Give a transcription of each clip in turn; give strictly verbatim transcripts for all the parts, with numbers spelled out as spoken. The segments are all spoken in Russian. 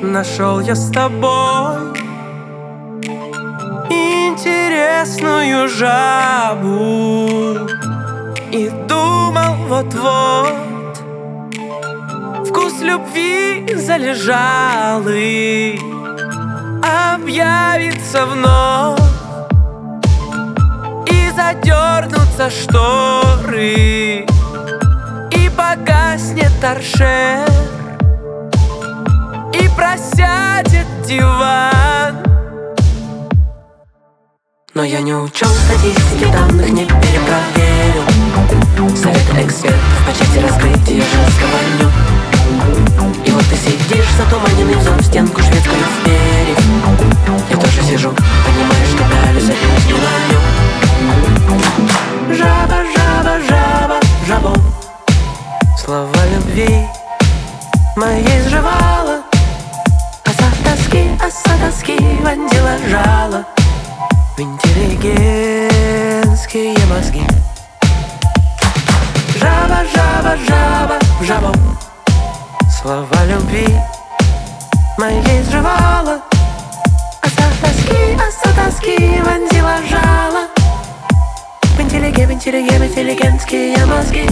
Нашел я с тобой интересную жабу и думал, вот-вот вкус любви залежалый объявится вновь, и задернутся шторы, и погаснет торшер, и просядет диван. Но я не учел статистики, данных не перепроверил. Совет экспертов по части раскрытия женского ню. И вот ты сидишь затуманенный взором в стенку шведскую вперев. Я тоже сижу, понимаешь, что пялюсь, опять не ловлю. Жаба, жаба, жаба, жабо. Слова любви моей сживала, оса тоски, оса тоски вонзила жало в интеллигентские мозги. Жаба, жаба, жаба, жабо. Слова любви моей сживала, оса тоски, оса тоски вонзила жало в интеллиге, в интеллиге, в интеллигентские мозги.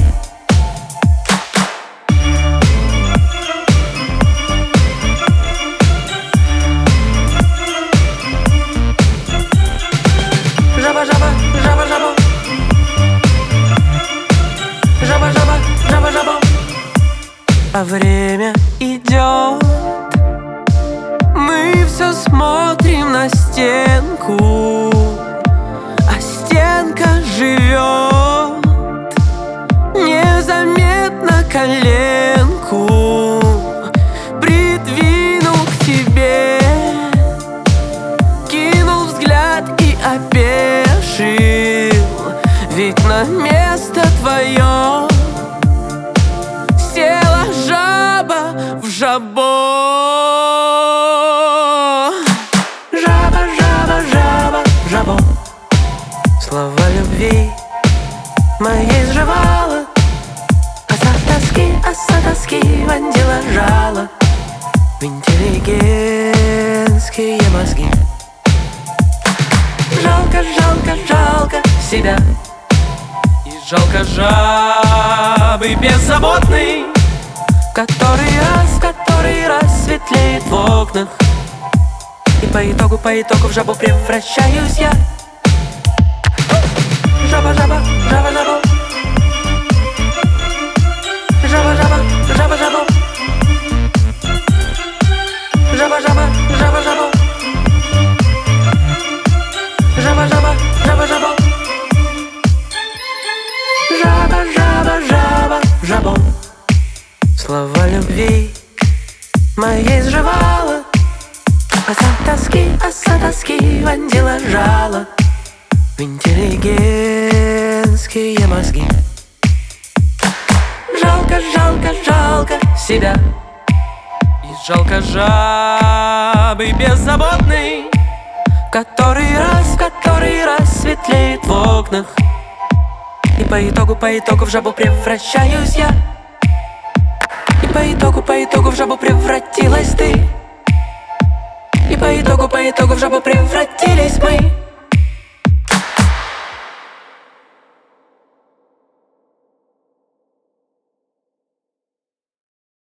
Жаба, жаба, жаба, жабо. Жаба, жаба, жаба, жабо. А время идет, мы все смотрим на стенку, а стенка живет незаметно коленку, придвинул к тебе, кинул взгляд и опешил, ведь на место твое села жаба в жабо. Жаба, жаба, жаба, жабо. Слова любви моей сживала, оса тоски, оса тоски вонзила жало в интеллигентские мозги. Жалко, жалко, жалко себя, и жалко жабы беззаботной, который раз, который раз светлеет в окнах. И по итогу, по итогу в жабу превращаюсь я. Жаба, жаба, жаба, жабо. Жаба, жаба, жаба, жабо. Жаба, жаба, жаба, жабо. Жаба, жаба, жаба, жабо. Жаба, жаба, жаба, жабо. Слова любви моей сживала, оса тоски, оса тоски вонзила жало в интеллигентские мозги. Жалко, жалко, жалко себя, и жалко жабы беззаботной, который раз, который раз светлеет в окнах. И по итогу, по итогу в жабу превращаюсь я. И по итогу, по итогу в жабу превратилась ты. И по итогу, по итогу в жабу превратились мы.